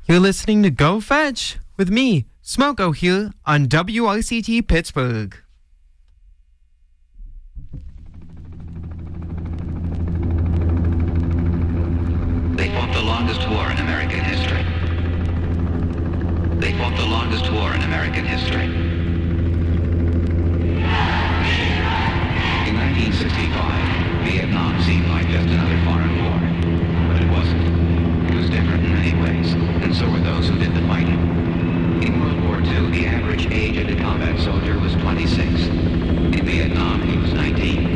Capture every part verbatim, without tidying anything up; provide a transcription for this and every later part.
You're listening to Go Fetch with me, Smoko, here on W I C T Pittsburgh. They fought the longest war in American history. They fought the longest war in American history. In nineteen sixty-five, Vietnam seemed like just another foreign war. But it wasn't. It was different in many ways, and so were those who did the fighting. In World War Two, the average age of a combat soldier was twenty-six. In Vietnam, he was nineteen.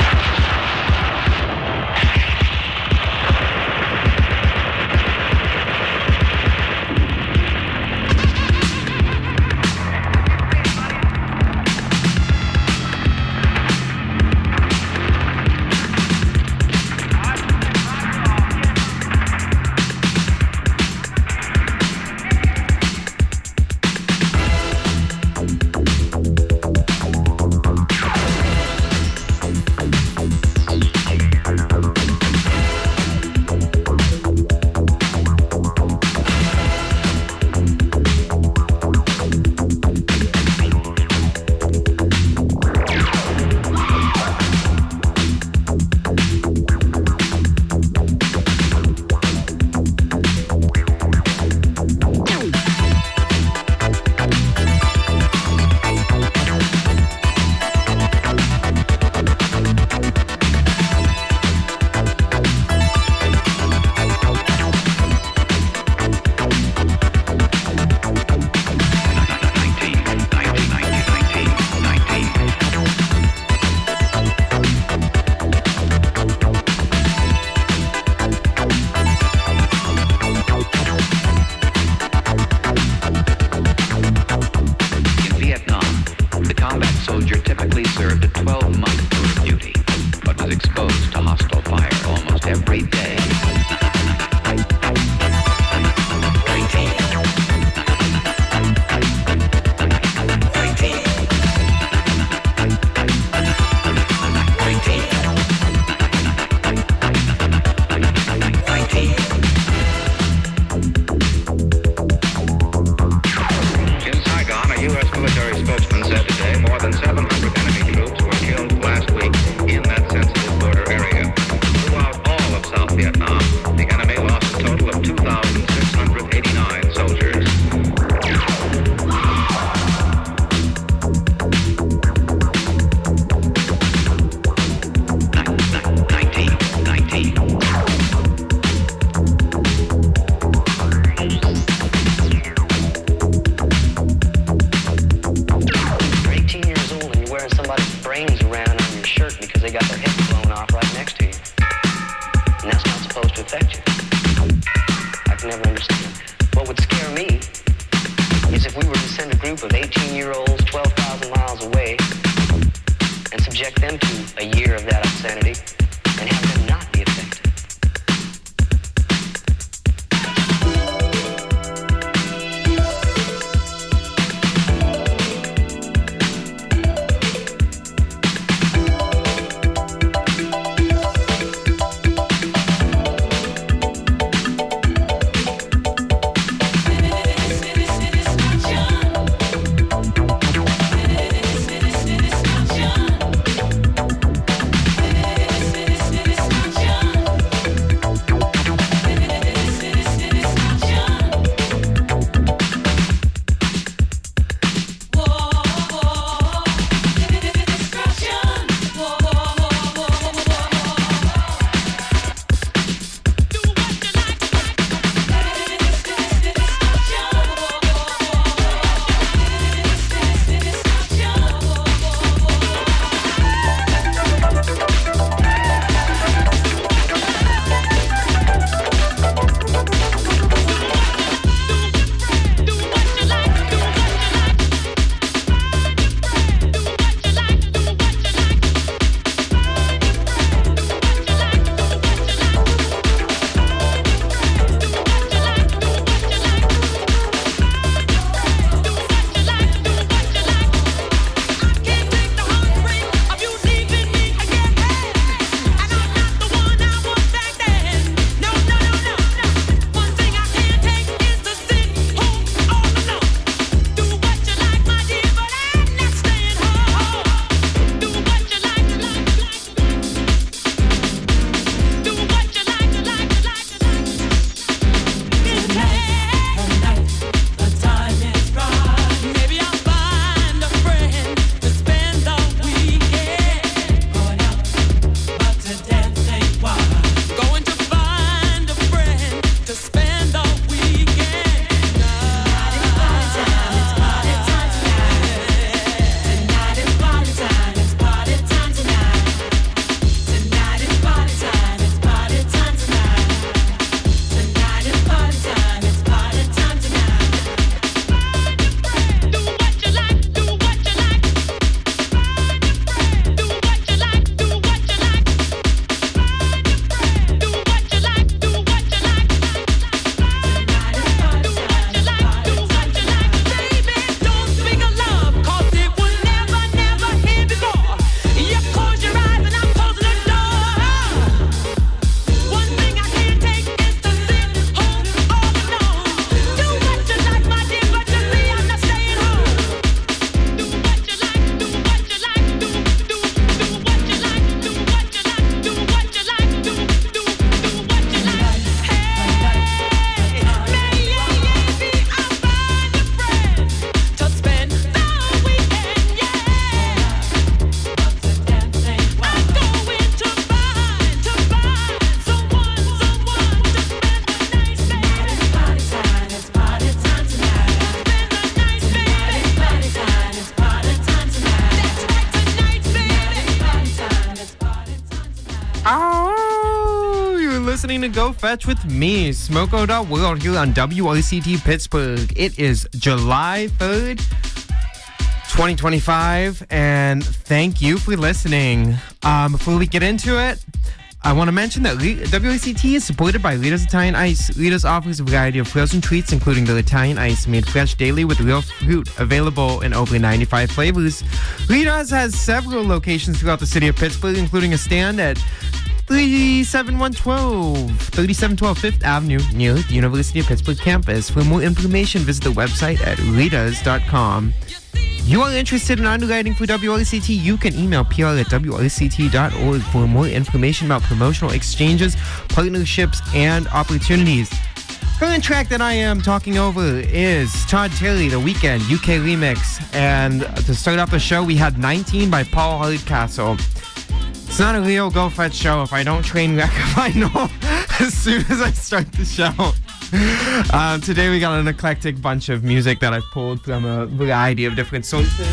listening to Go Fetch with me, Smoko.world, here on W R C T Pittsburgh. It is July third, twenty twenty-five, and thank you for listening. Um, before we get into it, I want to mention that W R C T is supported by Lita's Italian Ice. Lita's offers a variety of frozen treats, including the Italian Ice, made fresh daily with real fruit, available in over ninety-five flavors. Lita's has several locations throughout the city of Pittsburgh, including a stand at thirty-seven one twelve, thirty-seven twelve Fifth Avenue near the University of Pittsburgh campus. For more information, visit the website at litas dot com. You are interested in underwriting for W R C T, you can email P R at W R C T dot org for more information about promotional exchanges, partnerships, and opportunities. The current track that I am talking over is Todd Terry, The Weeknd, U K Remix. And to start off the show, we had nineteen by Paul Hardcastle. It's not a real Go Fetch show if I don't train wreck if I know as soon as I start the show. Um, today we got an eclectic bunch of music that I've pulled from a variety of different sources,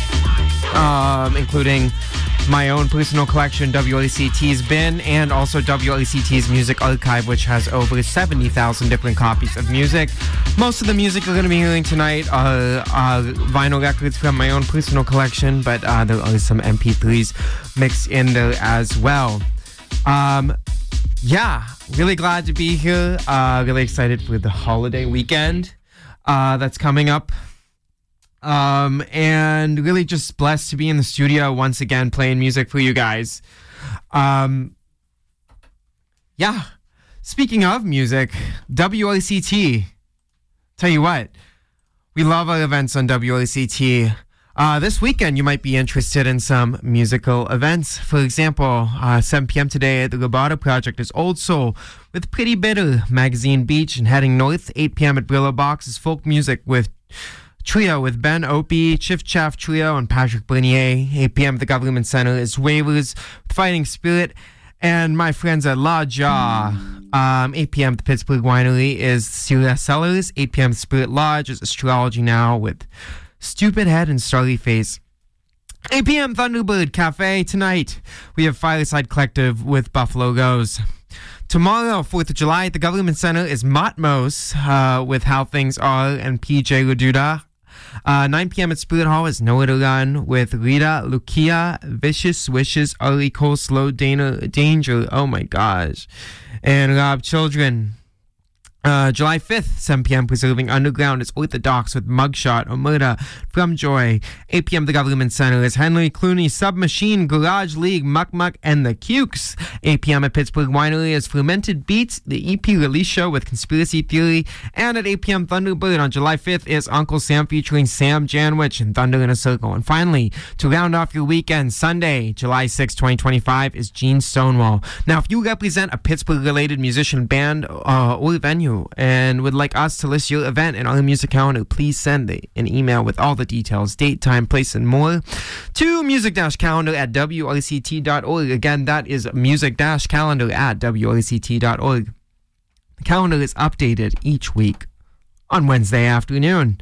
um, including my own personal collection, W R C T's Bin, and also W R C T's Music Archive, which has over seventy thousand different copies of music. Most of the music we're going to be hearing tonight are, are vinyl records from my own personal collection, but uh, there are some M P threes mixed in there as well. Um, yeah, really glad to be here. Uh, really excited for the holiday weekend uh, that's coming up. Um, and really just blessed to be in the studio once again playing music for you guys. Um, yeah, speaking of music, W R C T. Tell you what, we love our events on W R C T. Uh, this weekend, you might be interested in some musical events. For example, uh, seven p.m. today at the Roboto Project is Old Soul with Pretty Bitter, Magazine Beach, and heading north, eight p.m. at Brillo Box is folk music with Trio with Ben Opie, Chiff Chaff Trio, and Patrick Bernier. eight p.m. at the Government Center is Waivers with Fighting Spirit and my friends at La Jaw. Um, eight p.m. at the Pittsburgh Winery is Celia Sellers. eight p.m. at Spirit Lodge is Astrology Now with Stupid Head and Starry Face. eight p.m. Thunderbird Cafe. Tonight, we have Fireside Collective with Buffalo Goes. Tomorrow, fourth of July, at the Government Center is Matmos uh, with How Things Are and P J Laduda. Uh, nine p.m. at Spirit Hall is Nowhere to Run with Rita, Lukia, Vicious Wishes, Ari Coleslaw, Dana, Danger, oh my gosh, and Rob Children. Uh, July fifth, seven p.m. Preserving Underground is Orthodox with Mugshot, Omerta, From Joy. eight p.m. The Government Center is Henry Clooney, Submachine, Garage League, Muck Muck, and The Cukes. eight p.m. at Pittsburgh Winery is Fermented Beats, the E P release show with Conspiracy Theory. And at eight p.m. Thunderbird on July fifth is Uncle Sam featuring Sam Janwich and Thunder in a Circle. And finally, to round off your weekend, Sunday, July sixth, twenty twenty-five is Gene Stonewall. Now, if you represent a Pittsburgh-related musician, band, uh, or venue, and would like us to list your event in our music calendar, please send the, an email with all the details, date, time, place, and more to music-calendar at W R C T dot org. Again, that is music-calendar at W R C T dot org. The calendar is updated each week on Wednesday afternoon.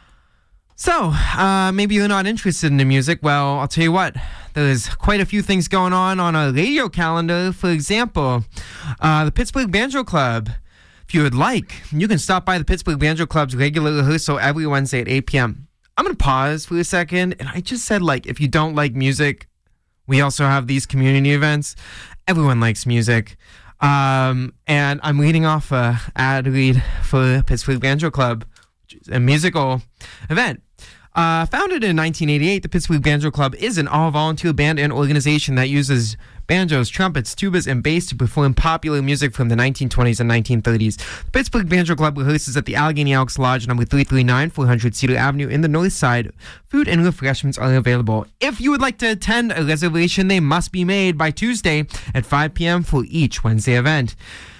So, uh, maybe you're not interested in the music. Well, I'll tell you what, there's quite a few things going on on our radio calendar. For example, uh, the Pittsburgh Banjo Club. If you would like, you can stop by the Pittsburgh Banjo Club's regular rehearsal every Wednesday at eight p.m. I'm going to pause for a second, and I just said, like, if you don't like music, we also have these community events. Everyone likes music. Um, and I'm reading off a ad read for Pittsburgh Banjo Club, which is a musical event. Uh, founded in nineteen eighty-eight, the Pittsburgh Banjo Club is an all-volunteer band and organization that uses banjos, trumpets, tubas, and bass to perform popular music from the nineteen twenties and nineteen thirties. The Pittsburgh Banjo Club rehearses at the Allegheny Elks Lodge, number three thirty-nine, four hundred Cedar Avenue in the north side. Food and refreshments are available. If you would like to attend, a reservation they must be made by Tuesday at five p.m. for each Wednesday event.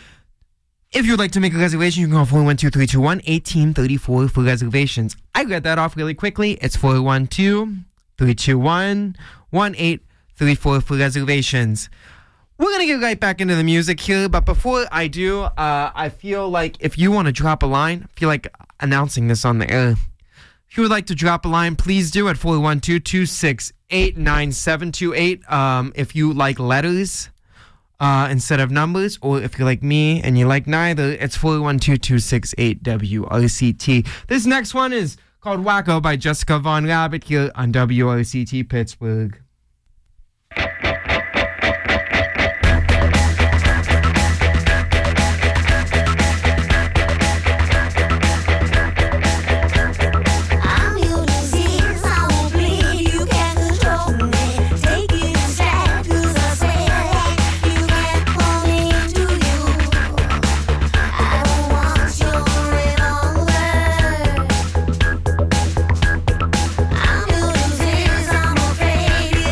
If you would like to make a reservation, you can call four one two, three two one, one eight three four for reservations. I read that off really quickly. It's four one two, three two one, one eight three four for reservations. We're going to get right back into the music here, but before I do, uh, I feel like if you want to drop a line, I feel like announcing this on the air. If you would like to drop a line, please do at four one two, two six eight, nine seven two eight. Um, if you like letters, uh, instead of numbers. Or if you're like me and you like neither, it's four one two, two six eight, W R C T. This next one is called Wacko by Jessica Von Rabbit here on W R C T Pittsburgh. I'm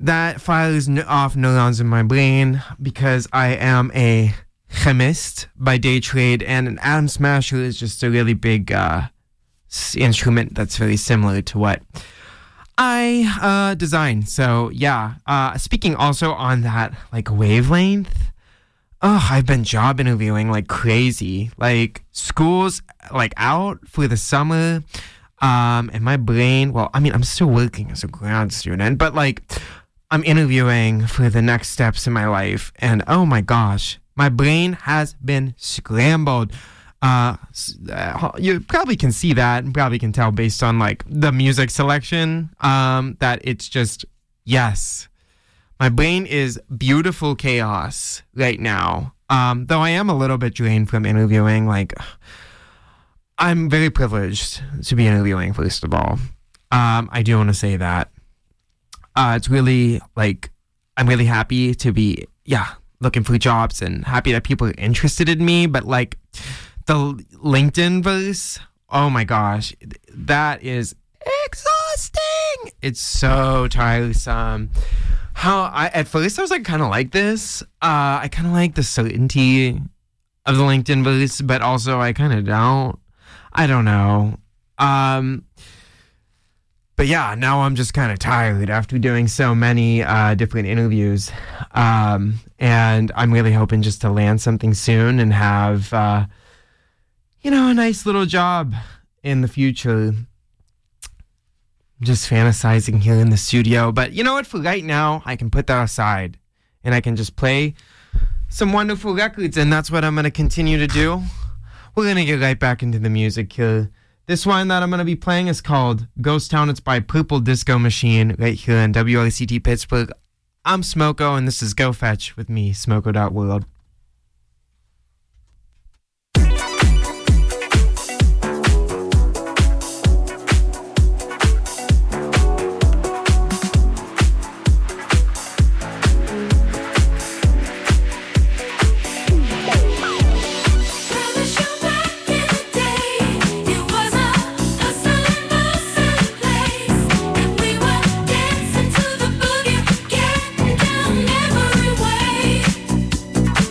that fires n- off neurons in my brain because I am a chemist by day trade, and an atom smasher is just a really big uh, s- instrument that's very similar to what I uh, design. So yeah, uh, speaking also on that like wavelength, oh, I've been job interviewing like crazy. Like school's like out for the summer, um, and my brain. Well, I mean, I'm still working as a grad student, but like I'm interviewing for the next steps in my life, and oh my gosh, my brain has been scrambled. Uh, you probably can see that and probably can tell based on like the music selection, um, that it's just, yes, my brain is beautiful chaos right now. Um, though I am a little bit drained from interviewing. Like, I'm very privileged to be interviewing, first of all. Um, I do want to say that. Uh, it's really like, I'm really happy to be, yeah, looking for jobs and happy that people are interested in me, but like, the LinkedIn verse, oh my gosh, that is exhausting. It's so tiresome. How I at first I was like kind of like this. Uh, I kind of like the certainty of the LinkedIn verse, but also I kind of don't. I don't know. Um, but yeah, now I'm just kind of tired after doing so many uh, different interviews, um, and I'm really hoping just to land something soon and have. Uh, You know, a nice little job in the future. Just fantasizing here in the studio. But you know what? For right now, I can put that aside. And I can just play some wonderful records. And that's what I'm going to continue to do. We're going to get right back into the music here. This one that I'm going to be playing is called Ghost Town. It's by Purple Disco Machine right here on W R C T Pittsburgh. I'm Smoko, and this is Go Fetch with me, Smoko dot world. Dancing to the boogie, getting down every way.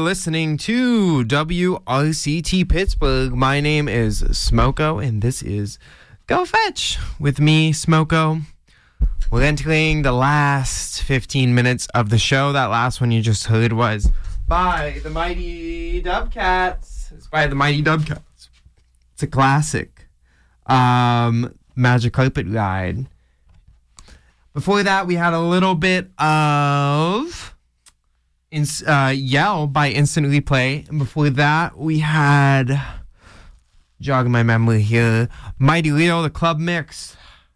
listening to W R C T Pittsburgh. My name is Smoko, and this is Go Fetch with me, Smoko. We're entering the last fifteen minutes of the show. That last one you just heard was by the Mighty Dubcats. It's by the Mighty Dubcats. It's a classic. Um, Magic Carpet Ride. Before that, we had a little bit of in, uh, Yell by Instant Replay. And before that, we had, jogging my memory here, Mighty Leo, the Club Mix.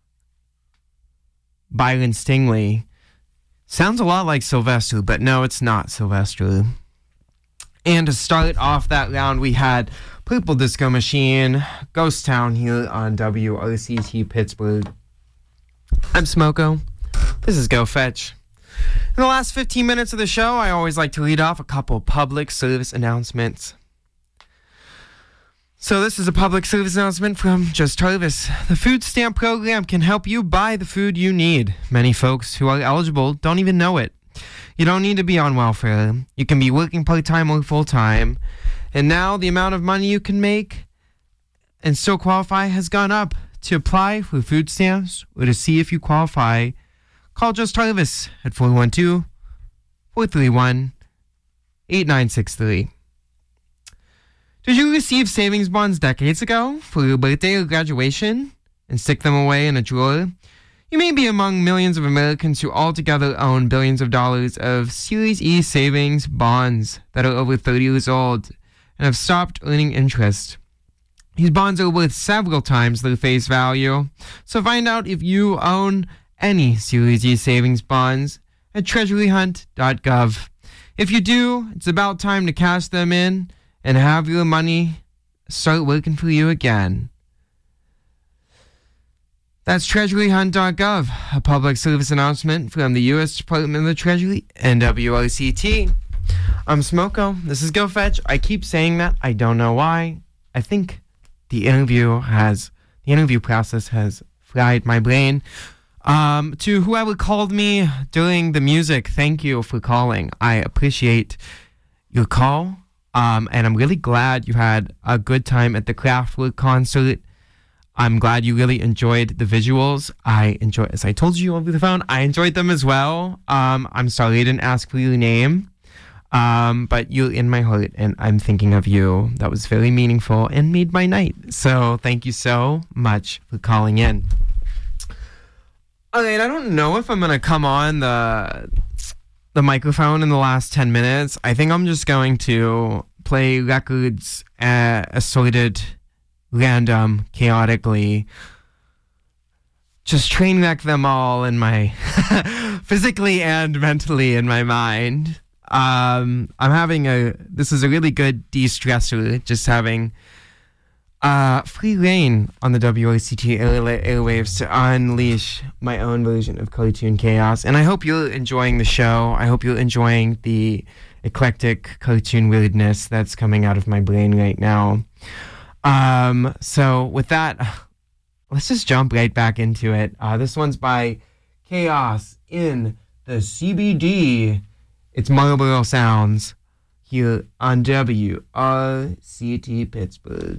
Byron Stingley. Sounds a lot like Sylvester, but no, it's not Sylvester. And to start off that round, we had Purple Disco Machine, Ghost Town here on W R C T Pittsburgh. I'm Smoko. This is Go Fetch. In the last fifteen minutes of the show, I always like to lead off a couple public service announcements. So this is a public service announcement from Just Harvest. The food stamp program can help you buy the food you need. Many folks who are eligible don't even know it. You don't need to be on welfare. You can be working part-time or full-time. And now the amount of money you can make and still qualify has gone up. To apply for food stamps or to see if you qualify, call Just Harvest at four one two, four three one, eight nine six three. Did you receive savings bonds decades ago for your birthday or graduation and stick them away in a drawer? You may be among millions of Americans who altogether own billions of dollars of Series E savings bonds that are over thirty years old and have stopped earning interest. These bonds are worth several times their face value, so find out if you own any Series E savings bonds at treasury hunt dot gov. If you do, it's about time to cash them in and have your money start working for you again. That's treasury hunt dot gov, a public service announcement from the U S Department of the Treasury and W R C T. I'm Smoko. This is Go Fetch. I keep saying that. I don't know why. I think the interview has, the interview process has fried my brain. Um, to whoever called me during the music, thank you for calling. I appreciate your call. Um, and I'm really glad you had a good time at the Kraftwerk concert. I'm glad you really enjoyed the visuals. I enjoy, as I told you over the phone, I enjoyed them as well. Um, I'm sorry I didn't ask for your name. Um, but you're in my heart, and I'm thinking of you. That was very meaningful and made my night. So thank you so much for calling in. All right, I don't know if I'm going to come on the the microphone in the last ten minutes. I think I'm just going to play records uh, assorted, random, chaotically. Just train wreck them all in my, physically and mentally in my mind. Um, I'm having a, this is a really good de-stressor, just having uh, free reign on the W R C T air- airwaves to unleash my own version of cartoon chaos. And I hope you're enjoying the show. I hope you're enjoying the eclectic cartoon weirdness that's coming out of my brain right now. Um, so with that, let's just jump right back into it. Uh, this one's by Chaos in the C B D. It's Marlboro Sounds here on W R C T Pittsburgh.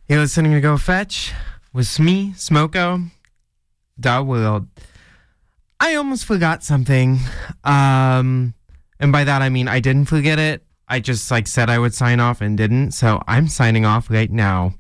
You're listening to Go Fetch with me, Smoko, Da World. I almost forgot something. Um, and by that I mean I didn't forget it. I just like said I would sign off and didn't. So I'm signing off right now.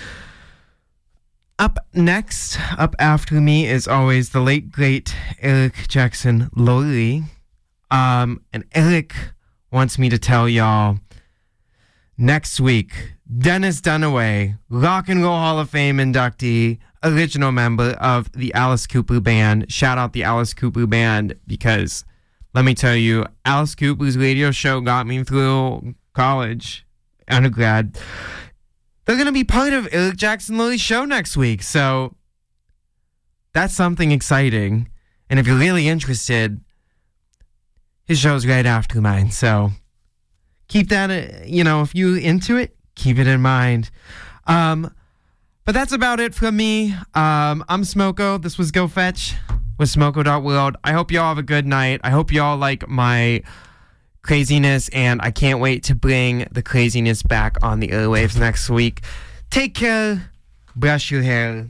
Up next, up after me is always the late, great Eric Jackson Lurie. Um, and Eric wants me to tell y'all next week, Dennis Dunaway, Rock and Roll Hall of Fame inductee, original member of the Alice Cooper Band. Shout out the Alice Cooper Band because, let me tell you, Alice Cooper's radio show got me through college, undergrad. They're going to be part of Eric Jackson Lurie's show next week, so that's something exciting. And if you're really interested, his show's right after mine, so keep that, uh, you know, if you're into it, keep it in mind. Um, but that's about it from me. Um, I'm Smoko. This was Go Fetch with Smoko dot world. I hope y'all have a good night. I hope y'all like my craziness, and I can't wait to bring the craziness back on the airwaves next week. Take care. Brush your hair.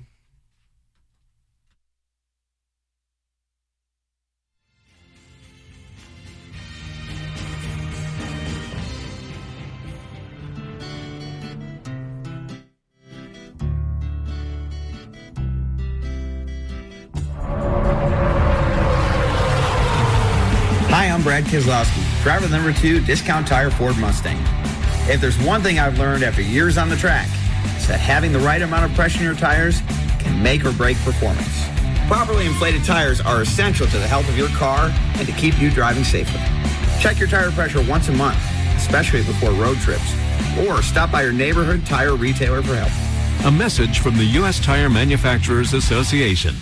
Hi, I'm Brad Keselowski, driver number two, Discount Tire Ford Mustang. If there's one thing I've learned after years on the track, it's that having the right amount of pressure in your tires can make or break performance. Properly inflated tires are essential to the health of your car and to keep you driving safely. Check your tire pressure once a month, especially before road trips, or stop by your neighborhood tire retailer for help. A message from the U S Tire Manufacturers Association.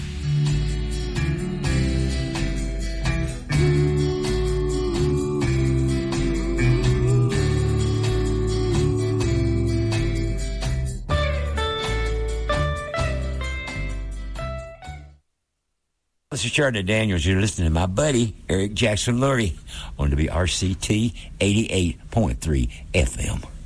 This is Charlie Daniels. You're listening to my buddy, Eric Jackson Lurie, on W R C T eighty-eight point three F M.